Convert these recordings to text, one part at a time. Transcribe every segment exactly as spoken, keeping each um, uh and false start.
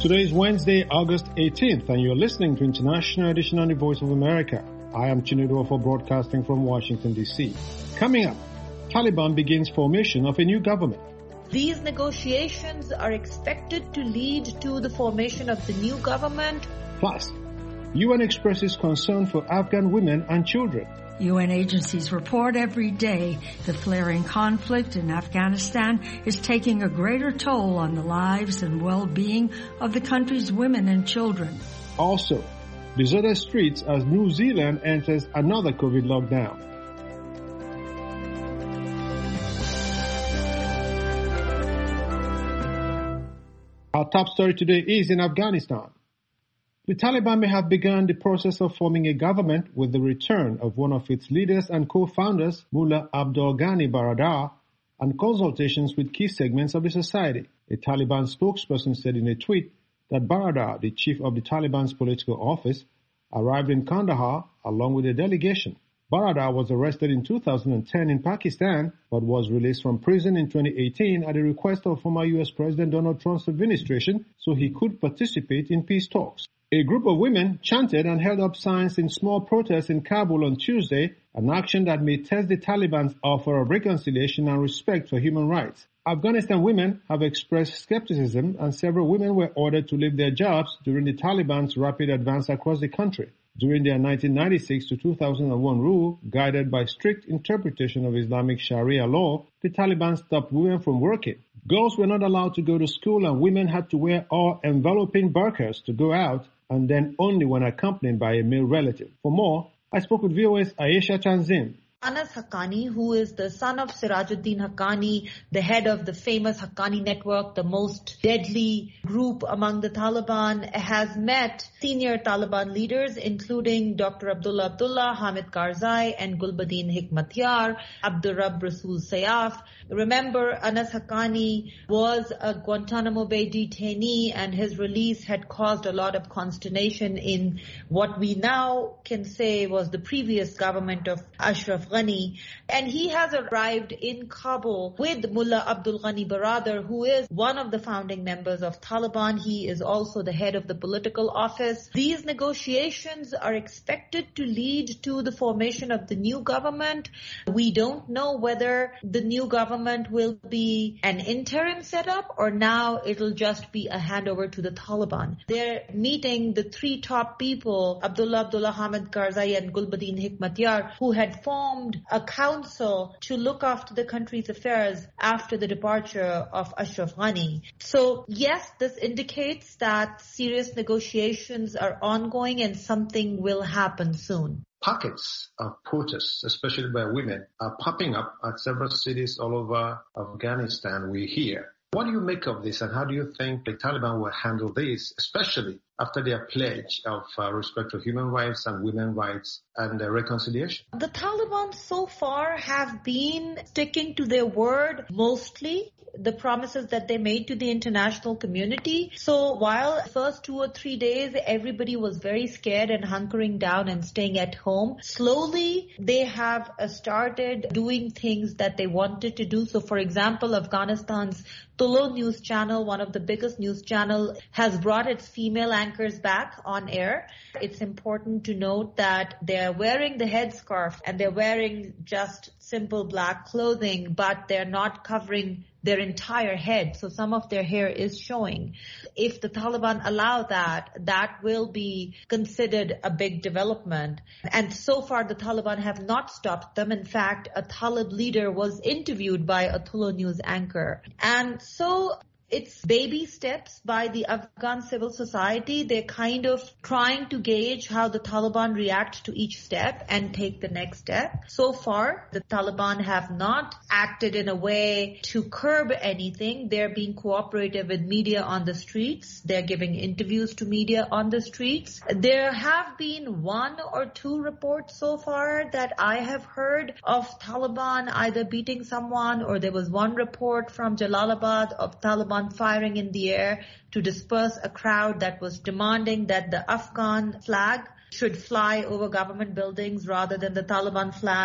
Today is Wednesday, August eighteenth, and you're listening to International Edition on the Voice of America. I am Chinedu for broadcasting from Washington, D C. Coming up, Taliban begins formation of a new government. These negotiations are expected to lead to the formation of the new government. Plus, U N expresses concern for Afghan women and children. U N agencies report every day the flaring conflict in Afghanistan is taking a greater toll on the lives and well-being of the country's women and children. Also, deserted streets as New Zealand enters another COVID lockdown. Our top story today is in Afghanistan. The Taliban may have begun the process of forming a government with the return of one of its leaders and co-founders, Mullah Abdul Ghani Baradar, and consultations with key segments of the society. A Taliban spokesperson said in a tweet that Baradar, the chief of the Taliban's political office, arrived in Kandahar along with a delegation. Baradar was arrested in two thousand ten in Pakistan, but was released from prison in twenty eighteen at the request of former U S President Donald Trump's administration so he could participate in peace talks. A group of women chanted and held up signs in small protests in Kabul on Tuesday, an action that may test the Taliban's offer of reconciliation and respect for human rights. Afghanistan women have expressed skepticism, and several women were ordered to leave their jobs during the Taliban's rapid advance across the country. During their nineteen ninety-six to two thousand one rule, guided by strict interpretation of Islamic Sharia law, the Taliban stopped women from working. Girls were not allowed to go to school, and women had to wear all enveloping burqas to go out, and then only when accompanied by a male relative. For more, I spoke with V O A's Ayesha Tanzim. Anas Haqqani, who is the son of Sirajuddin Haqqani, the head of the famous Haqqani network, the most deadly group among the Taliban, has met senior Taliban leaders, including Doctor Abdullah Abdullah, Hamid Karzai, and Gulbuddin Hikmatyar, Abdurrab Rasul Sayaf. Remember, Anas Haqqani was a Guantanamo Bay detainee, and his release had caused a lot of consternation in what we now can say was the previous government of Ashraf Ghani. And he has arrived in Kabul with Mullah Abdul Ghani Baradar, who is one of the founding members of Taliban. He is also the head of the political office. These negotiations are expected to lead to the formation of the new government. We don't know whether the new government will be an interim setup or now it'll just be a handover to the Taliban. They're meeting the three top people, Abdullah Abdullah, Hamid Karzai, and Gulbuddin Hikmatyar, who had formed a council to look after the country's affairs after the departure of Ashraf Ghani. So yes, this indicates that serious negotiations are ongoing and something will happen soon. Pockets of protests, especially by women, are popping up at several cities all over Afghanistan, we hear. What do you make of this, and how do you think the Taliban will handle this, especially after their pledge of uh, respect for human rights and women's rights and uh, reconciliation? The Taliban so far have been sticking to their word, mostly the promises that they made to the international community. So while the first two or three days everybody was very scared and hunkering down and staying at home, slowly they have started doing things that they wanted to do. So for example, Afghanistan's Tulo news channel, one of the biggest news channel, has brought its female anchors back on air. It's important to note that they're wearing the headscarf and they're wearing just simple black clothing, but they're not covering their entire head. So some of their hair is showing. If the Taliban allow that, that will be considered a big development. And so far the Taliban have not stopped them. In fact, a Talib leader was interviewed by a Tulo news anchor. And so it's baby steps by the Afghan civil society. They're kind of trying to gauge how the Taliban react to each step and take the next step. So far, the Taliban have not acted in a way to curb anything. They're being cooperative with media on the streets. They're giving interviews to media on the streets. There have been one or two reports so far that I have heard of Taliban either beating someone, or there was one report from Jalalabad of Taliban firing in the air to disperse a crowd that was demanding that the Afghan flag should fly over government buildings rather than the Taliban flag.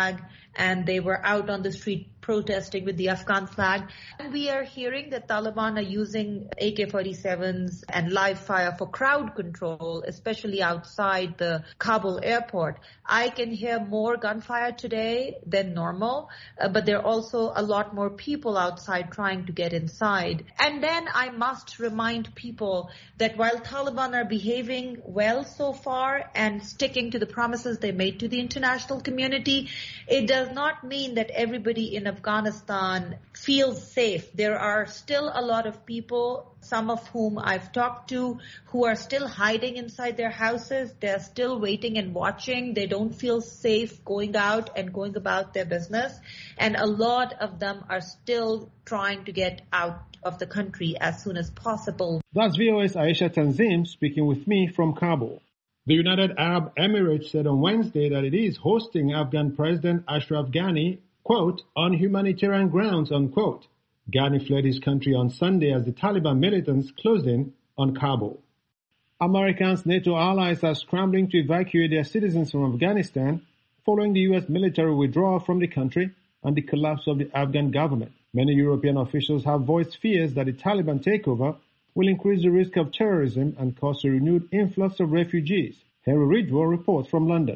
and they were out on the street protesting with the Afghan flag. And we are hearing that Taliban are using A K forty-sevens and live fire for crowd control, especially outside the Kabul airport. I can hear more gunfire today than normal, uh, but there are also a lot more people outside trying to get inside. And then I must remind people that while Taliban are behaving well so far and sticking to the promises they made to the international community, it does not mean that everybody in Afghanistan feels safe. There are still a lot of people, some of whom I've talked to, who are still hiding inside their houses. They're still waiting and watching. They don't feel safe going out and going about their business. And a lot of them are still trying to get out of the country as soon as possible. That's V O A's Aisha Tanzim speaking with me from Kabul. The United Arab Emirates said on Wednesday that it is hosting Afghan President Ashraf Ghani, quote, on humanitarian grounds, unquote. Ghani fled his country on Sunday as the Taliban militants closed in on Kabul. America's NATO allies are scrambling to evacuate their citizens from Afghanistan following the U S military withdrawal from the country and the collapse of the Afghan government. Many European officials have voiced fears that the Taliban takeover will increase the risk of terrorism and cause a renewed influx of refugees. Henry Ridgwell reports from London.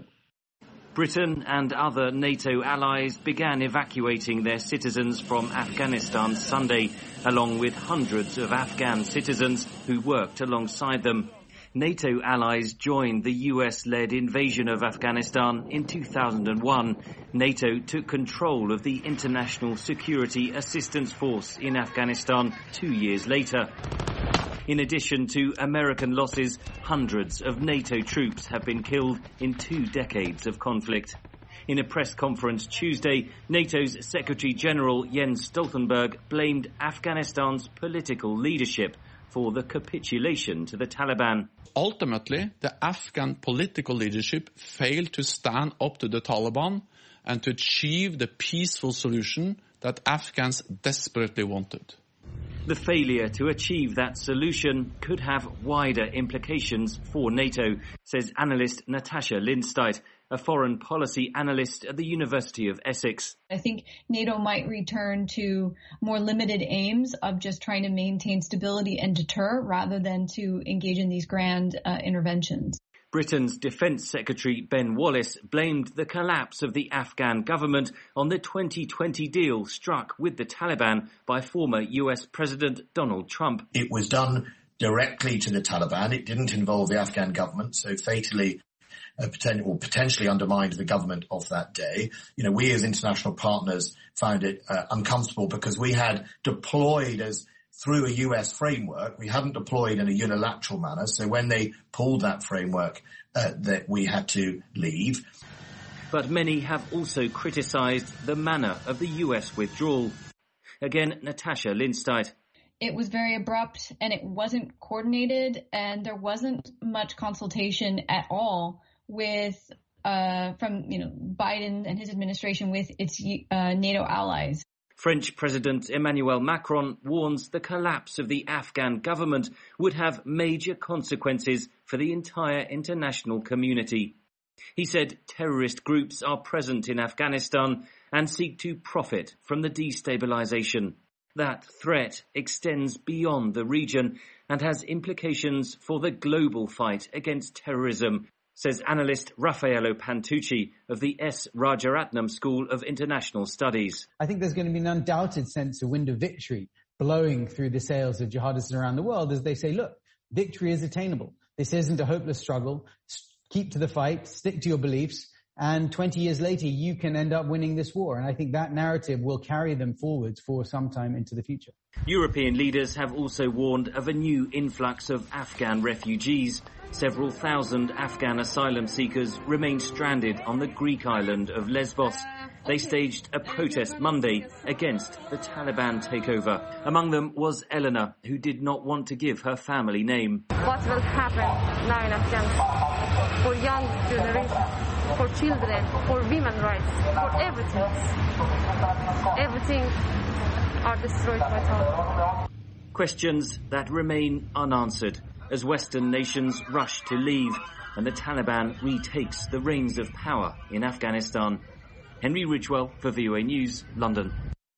Britain and other NATO allies began evacuating their citizens from Afghanistan Sunday, along with hundreds of Afghan citizens who worked alongside them. NATO allies joined the U S-led invasion of Afghanistan in two thousand one. NATO took control of the International Security Assistance Force in Afghanistan two years later. In addition to American losses, hundreds of NATO troops have been killed in two decades of conflict. In a press conference Tuesday, NATO's Secretary-General Jens Stoltenberg blamed Afghanistan's political leadership for the capitulation to the Taliban. Ultimately, the Afghan political leadership failed to stand up to the Taliban and to achieve the peaceful solution that Afghans desperately wanted. The failure to achieve that solution could have wider implications for NATO, says analyst Natasha Lindstedt, a foreign policy analyst at the University of Essex. I think NATO might return to more limited aims of just trying to maintain stability and deter rather than to engage in these grand uh, interventions. Britain's Defence Secretary Ben Wallace blamed the collapse of the Afghan government on the twenty twenty deal struck with the Taliban by former U S President Donald Trump. It was done directly to the Taliban. It didn't involve the Afghan government, so fatally uh, poten- or potentially undermined the government of that day. You know, we as international partners found it uh, uncomfortable because we had deployed as through a U S framework. We hadn't deployed in a unilateral manner. So when they pulled that framework, uh, that we had to leave. But many have also criticised the manner of the U S withdrawal. Again, Natasha Lindstedt. It was very abrupt and it wasn't coordinated, and there wasn't much consultation at all with uh, from you know Biden and his administration with its uh, NATO allies. French President Emmanuel Macron warns the collapse of the Afghan government would have major consequences for the entire international community. He said terrorist groups are present in Afghanistan and seek to profit from the destabilization. That threat extends beyond the region and has implications for the global fight against terrorism, says analyst Raffaello Pantucci of the S. Rajaratnam School of International Studies. I think there's going to be an undoubted sense of wind of victory blowing through the sails of jihadists around the world as they say, look, victory is attainable. This isn't a hopeless struggle. Keep to the fight, stick to your beliefs, and twenty years later you can end up winning this war. And I think that narrative will carry them forwards for some time into the future. European leaders have also warned of a new influx of Afghan refugees. Several thousand Afghan asylum seekers remain stranded on the Greek island of Lesbos. They staged a protest Monday against the Taliban takeover. Among them was Eleanor, who did not want to give her family name. What will happen now in Afghanistan for young generations, for children, for women's rights, for everything? Everything are destroyed by Taliban. Questions that remain unanswered as Western nations rush to leave and the Taliban retakes the reins of power in Afghanistan. Henry Ridgewell for V O A News, London.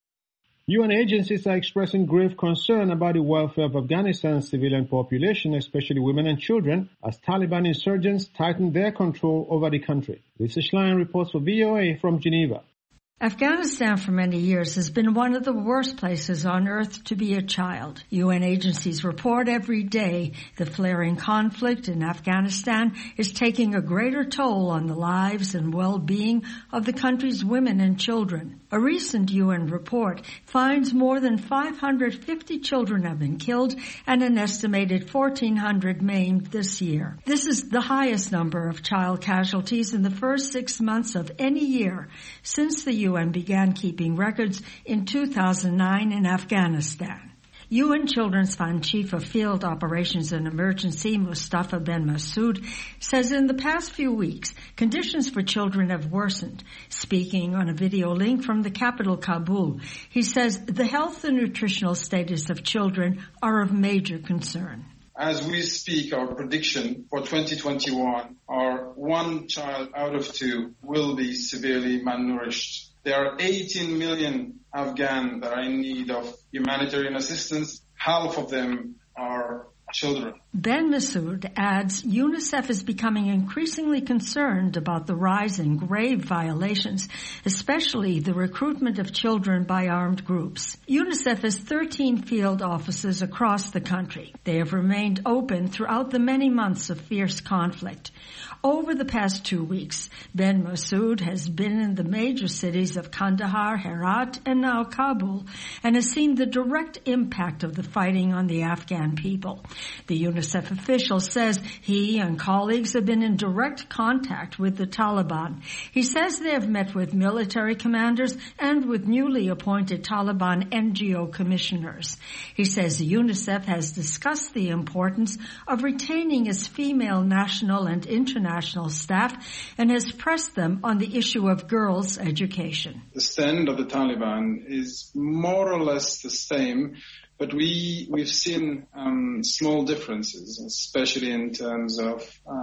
U N agencies are expressing grave concern about the welfare of Afghanistan's civilian population, especially women and children, as Taliban insurgents tighten their control over the country. Lisa Schlein reports for V O A from Geneva. Afghanistan for many years has been one of the worst places on earth to be a child. U N agencies report every day the flaring conflict in Afghanistan is taking a greater toll on the lives and well-being of the country's women and children. A recent U N report finds more than five hundred fifty children have been killed and an estimated fourteen hundred maimed this year. This is the highest number of child casualties in the first six months of any year since the U N began keeping records in two thousand nine in Afghanistan. U N Children's Fund Chief of Field Operations and Emergency, Mustafa Ben Masood, says in the past few weeks, conditions for children have worsened. Speaking on a video link from the capital, Kabul, he says the health and nutritional status of children are of major concern. As we speak, our prediction for twenty twenty-one are one child out of two will be severely malnourished. There are eighteen million Afghans that are in need of humanitarian assistance. Half of them are children. Ben Masood adds UNICEF is becoming increasingly concerned about the rise in grave violations, especially the recruitment of children by armed groups. UNICEF has thirteen field offices across the country. They have remained open throughout the many months of fierce conflict. Over the past two weeks, Ben Masood has been in the major cities of Kandahar, Herat, and now Kabul, and has seen the direct impact of the fighting on the Afghan people. The UNICEF official says he and colleagues have been in direct contact with the Taliban. He says they have met with military commanders and with newly appointed Taliban N G O commissioners. He says UNICEF has discussed the importance of retaining its female national and international staff and has pressed them on the issue of girls' education. The stand of the Taliban is more or less the same, but we, we've seen um, small differences, especially in terms of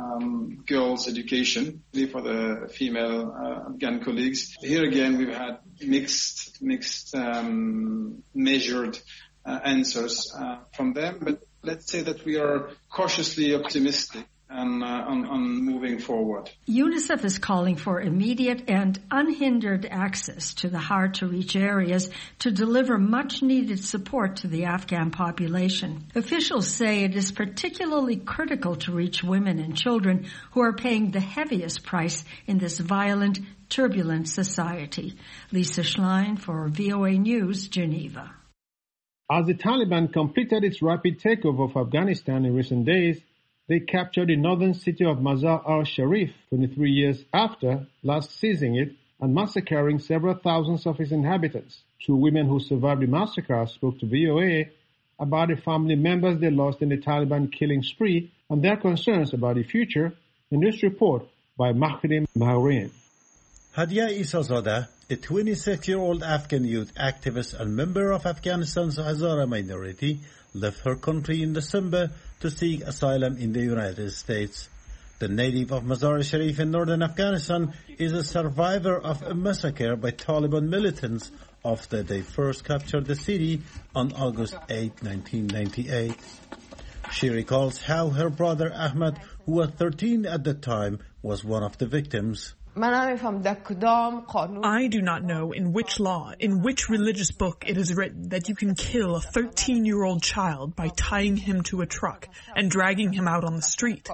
um, girls' education for the female uh, Afghan colleagues. Here again, we've had mixed, mixed um, measured uh, answers uh, from them, but let's say that we are cautiously optimistic and uh, on, on moving forward. UNICEF is calling for immediate and unhindered access to the hard-to-reach areas to deliver much-needed support to the Afghan population. Officials say it is particularly critical to reach women and children who are paying the heaviest price in this violent, turbulent society. Lisa Schlein for V O A News, Geneva. As the Taliban completed its rapid takeover of Afghanistan in recent days, they captured the northern city of Mazar al-Sharif twenty-three years after last seizing it and massacring several thousands of its inhabitants. Two women who survived the massacre spoke to V O A about the family members they lost in the Taliban killing spree and their concerns about the future in this report by Mahdim Maureen. Hadia Isazadeh, a twenty-six-year-old Afghan youth activist and member of Afghanistan's Hazara minority, left her country in December to seek asylum in the United States. The native of Mazar-e-Sharif in northern Afghanistan is a survivor of a massacre by Taliban militants after they first captured the city on August eighth, nineteen ninety-eight. She recalls how her brother Ahmad, who was thirteen at the time, was one of the victims. I do not know in which law, in which religious book it is written that you can kill a thirteen-year-old child by tying him to a truck and dragging him out on the street.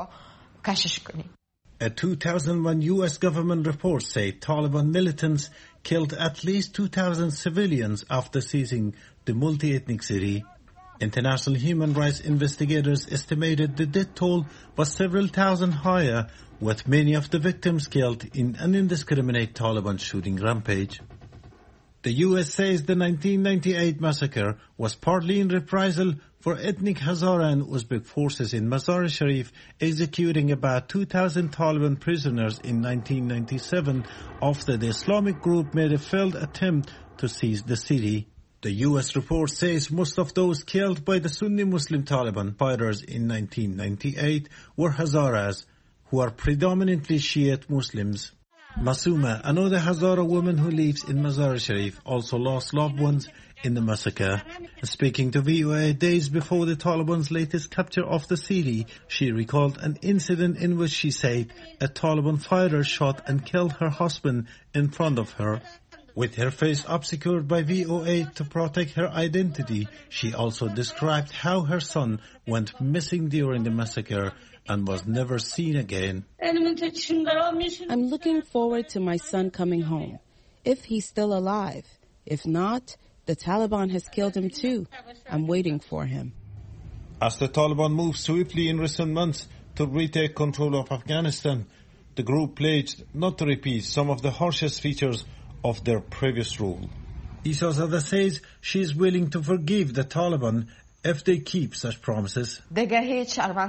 A two thousand one U S government report says Taliban militants killed at least two thousand civilians after seizing the multi-ethnic city. International human rights investigators estimated the death toll was several thousand higher, with many of the victims killed in an indiscriminate Taliban shooting rampage. The U S says the nineteen ninety-eight massacre was partly in reprisal for ethnic Hazara and Uzbek forces in Mazar-e-Sharif executing about two thousand Taliban prisoners in nineteen ninety-seven after the Islamic group made a failed attempt to seize the city. The U S report says most of those killed by the Sunni Muslim Taliban fighters in nineteen ninety-eight were Hazaras, who are predominantly Shiite Muslims. Masuma, another Hazara woman who lives in Mazar-e-Sharif, also lost loved ones in the massacre. Speaking to V O A days before the Taliban's latest capture of the city, she recalled an incident in which she said a Taliban fighter shot and killed her husband in front of her. With her face obscured by V O A to protect her identity, she also described how her son went missing during the massacre and was never seen again. I'm looking forward to my son coming home, if he's still alive. If not, the Taliban has killed him too. I'm waiting for him. As the Taliban moved swiftly in recent months to retake control of Afghanistan, the group pledged not to repeat some of the harshest features of their previous rule. Isazadeh says she is willing to forgive the Taliban if they keep such promises. There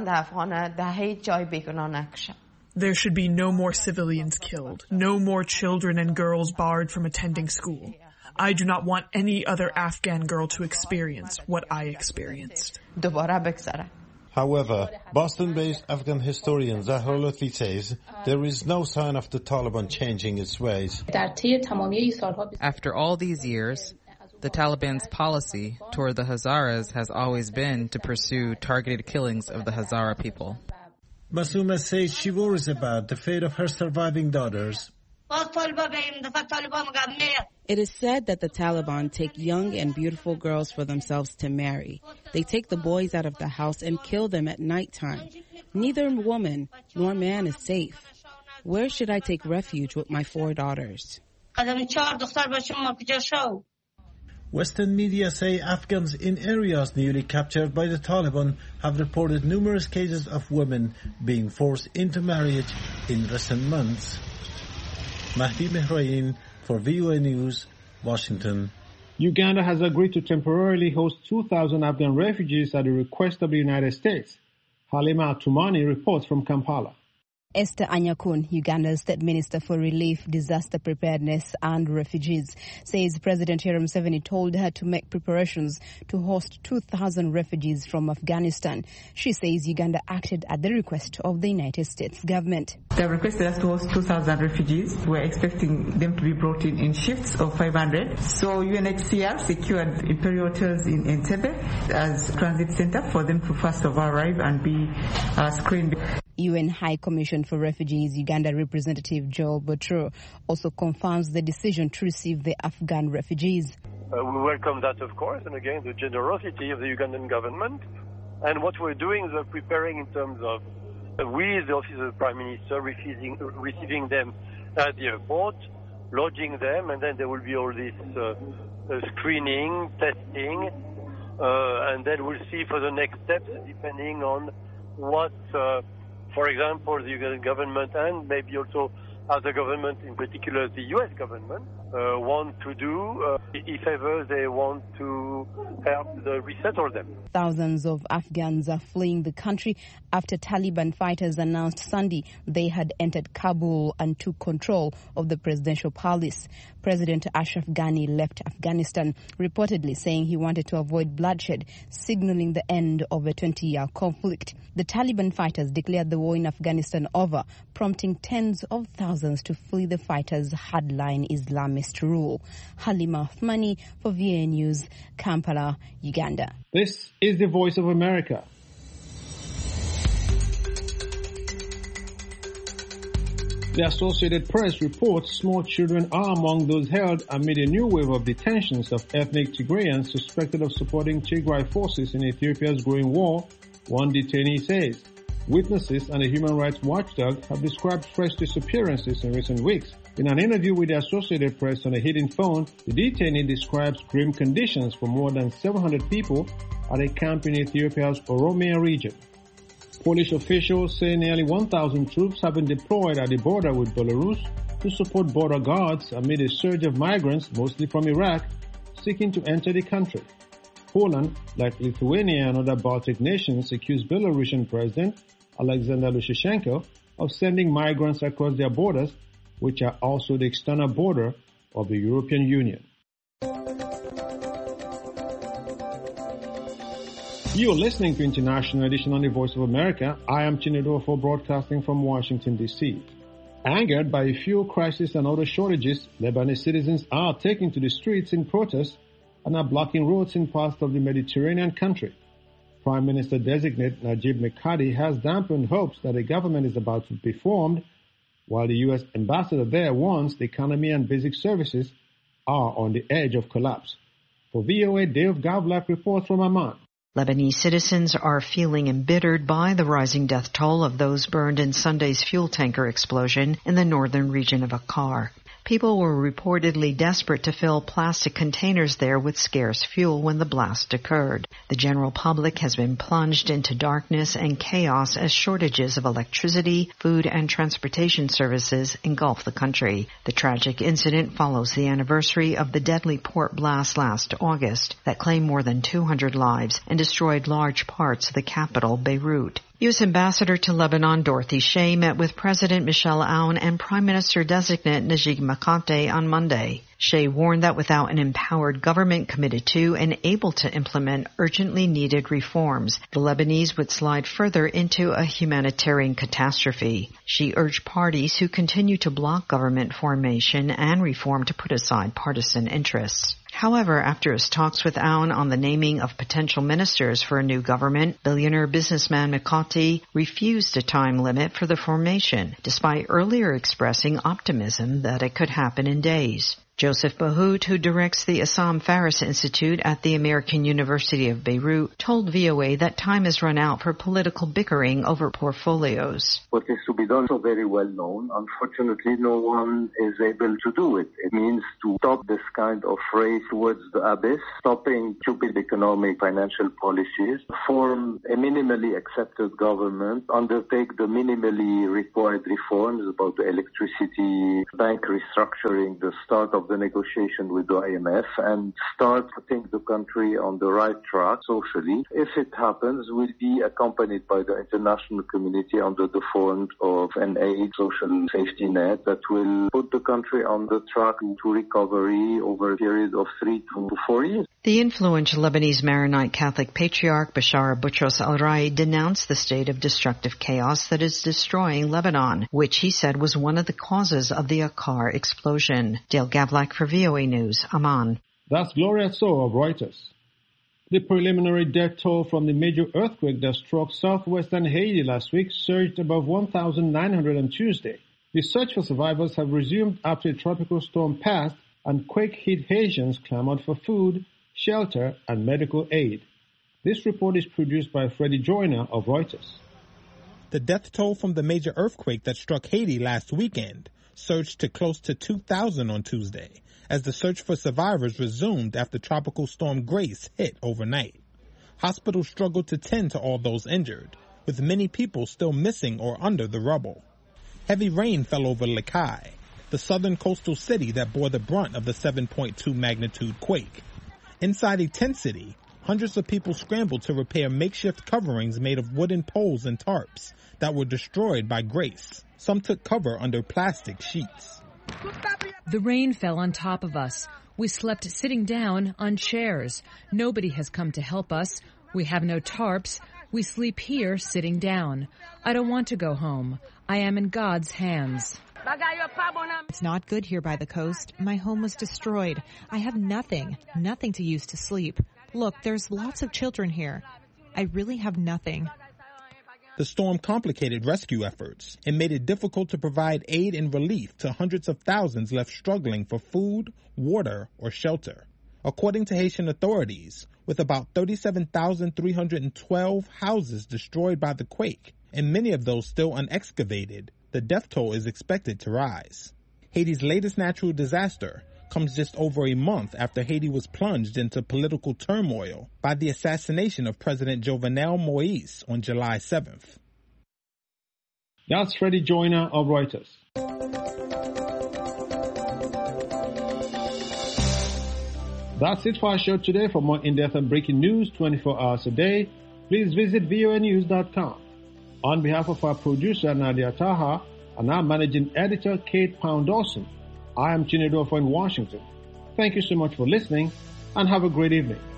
should be no more civilians killed, no more children and girls barred from attending school. I do not want any other Afghan girl to experience what I experienced. However, Boston-based Afghan historian Zahra Lutfi says there is no sign of the Taliban changing its ways. After all these years, the Taliban's policy toward the Hazaras has always been to pursue targeted killings of the Hazara people. Masuma says she worries about the fate of her surviving daughters. It is said that the Taliban take young and beautiful girls for themselves to marry. They take the boys out of the house and kill them at nighttime. Neither woman nor man is safe. Where should I take refuge with my four daughters? Western media say Afghans in areas newly captured by the Taliban have reported numerous cases of women being forced into marriage in recent months. Mahdi Mehrain for V O A News, Washington. Uganda has agreed to temporarily host two thousand Afghan refugees at the request of the United States. Halima Atumani reports from Kampala. Esther Anyakun, Uganda's State Minister for Relief, Disaster Preparedness and Refugees, says President Yoweri Museveni told her to make preparations to host two thousand refugees from Afghanistan. She says Uganda acted at the request of the United States government. They requested us to host two thousand refugees. We're expecting them to be brought in in shifts of five hundred. So U N H C R secured Imperial Hotels in Entebbe as a transit center for them to first of all arrive and be uh, screened. U N High Commission for Refugees Uganda representative Joel Botro also confirms the decision to receive the Afghan refugees. Uh, we welcome that, of course, and again, the generosity of the Ugandan government. And what we're doing is we're preparing in terms of, uh, with the Office of the Prime Minister, receiving, receiving them at the airport, lodging them, and then there will be all this uh, uh, screening, testing, uh, and then we'll see for the next steps, depending on what... Uh, For example, the Ugandan government and maybe also other government, in particular the U S government, uh, want to do uh, if ever they want to help the resettle them. Thousands of Afghans are fleeing the country after Taliban fighters announced Sunday they had entered Kabul and took control of the presidential palace. President Ashraf Ghani left Afghanistan, reportedly saying he wanted to avoid bloodshed, signaling the end of a twenty-year conflict. The Taliban fighters declared the war in Afghanistan over, prompting tens of thousands to flee the fighters' hardline Islamist rule. Halima Othmani for V O A News, Kampala, Uganda. This is the Voice of America. The Associated Press reports small children are among those held amid a new wave of detentions of ethnic Tigrayans suspected of supporting Tigray forces in Ethiopia's growing war, one detainee says. Witnesses and a human rights watchdog have described fresh disappearances in recent weeks. In an interview with the Associated Press on a hidden phone, the detainee describes grim conditions for more than seven hundred people at a camp in Ethiopia's Oromia region. Polish officials say nearly one thousand troops have been deployed at the border with Belarus to support border guards amid a surge of migrants, mostly from Iraq, seeking to enter the country. Poland, like Lithuania and other Baltic nations, accused Belarusian President Alexander Lukashenko of sending migrants across their borders, which are also the external border of the European Union. You're listening to International Edition on the Voice of America. I am Chinedu for broadcasting from Washington, D C. Angered by a fuel crisis and other shortages, Lebanese citizens are taking to the streets in protest and are blocking roads in parts of the Mediterranean country. Prime Minister-designate Najib Mikati has dampened hopes that a government is about to be formed, while the U S ambassador there warns the economy and basic services are on the edge of collapse. For V O A, Dave Gavlak reports from Amman. Lebanese citizens are feeling embittered by the rising death toll of those burned in Sunday's fuel tanker explosion in the northern region of Akkar. People were reportedly desperate to fill plastic containers there with scarce fuel when the blast occurred. The general public has been plunged into darkness and chaos as shortages of electricity, food, and transportation services engulf the country. The tragic incident follows the anniversary of the deadly port blast last August that claimed more than two hundred lives and destroyed large parts of the capital, Beirut. U S Ambassador to Lebanon Dorothy Shea met with President Michel Aoun and Prime Minister-designate Najib Mikati on Monday. Shea warned that without an empowered government committed to and able to implement urgently needed reforms, the Lebanese would slide further into a humanitarian catastrophe. She urged parties who continue to block government formation and reform to put aside partisan interests. However, after his talks with Aoun on the naming of potential ministers for a new government, billionaire businessman Mikati refused a time limit for the formation, despite earlier expressing optimism that it could happen in days. Joseph Bahout, who directs the Assam Faris Institute at the American University of Beirut, told V O A that time has run out for political bickering over portfolios. What is to be done is so very well known. Unfortunately, no one is able to do it. It means to stop this kind of race towards the abyss, stopping stupid economic financial policies, form a minimally accepted government, undertake the minimally required reforms about the electricity, bank restructuring, the start of the negotiation with the I M F, and start putting the country on the right track socially. If it happens, we'll be accompanied by the international community under the form of an aid social safety net that will put the country on the track to recovery over a period of three to four years. The influential Lebanese Maronite Catholic Patriarch Bashar Boutros al-Rai denounced the state of destructive chaos that is destroying Lebanon, which he said was one of the causes of the Akkar explosion. Dale Gavlak for V O A News, Amman. That's Gloria So of Reuters. The preliminary death toll from the major earthquake that struck southwestern Haiti last week surged above one thousand nine hundred on Tuesday. The search for survivors have resumed after a tropical storm passed and quake-hit Haitians clamored for food, shelter, and medical aid. This report is produced by Freddie Joyner of Reuters. The death toll from the major earthquake that struck Haiti last weekend surged to close to two thousand on Tuesday, as the search for survivors resumed after Tropical Storm Grace hit overnight. Hospitals struggled to tend to all those injured, with many people still missing or under the rubble. Heavy rain fell over Lekai, the southern coastal city that bore the brunt of the seven point two magnitude quake. Inside a tent city, hundreds of people scrambled to repair makeshift coverings made of wooden poles and tarps that were destroyed by Grace. Some took cover under plastic sheets. The rain fell on top of us. We slept sitting down on chairs. Nobody has come to help us. We have no tarps. We sleep here sitting down. I don't want to go home. I am in God's hands. It's not good here by the coast. My home was destroyed. I have nothing, nothing to use to sleep. Look, there's lots of children here. I really have nothing. The storm complicated rescue efforts and made it difficult to provide aid and relief to hundreds of thousands left struggling for food, water, or shelter. According to Haitian authorities, with about thirty-seven thousand three hundred twelve houses destroyed by the quake, and many of those still unexcavated, the death toll is expected to rise. Haiti's latest natural disaster comes just over a month after Haiti was plunged into political turmoil by the assassination of President Jovenel Moïse on July seventh. That's Freddie Joyner of Reuters. That's it for our show today. For more in-depth and breaking news twenty-four hours a day, please visit V O A news dot com. On behalf of our producer, Nadia Taha, and our managing editor, Kate Pound-Dawson, I am Chinedu in Washington. Thank you so much for listening, and have a great evening.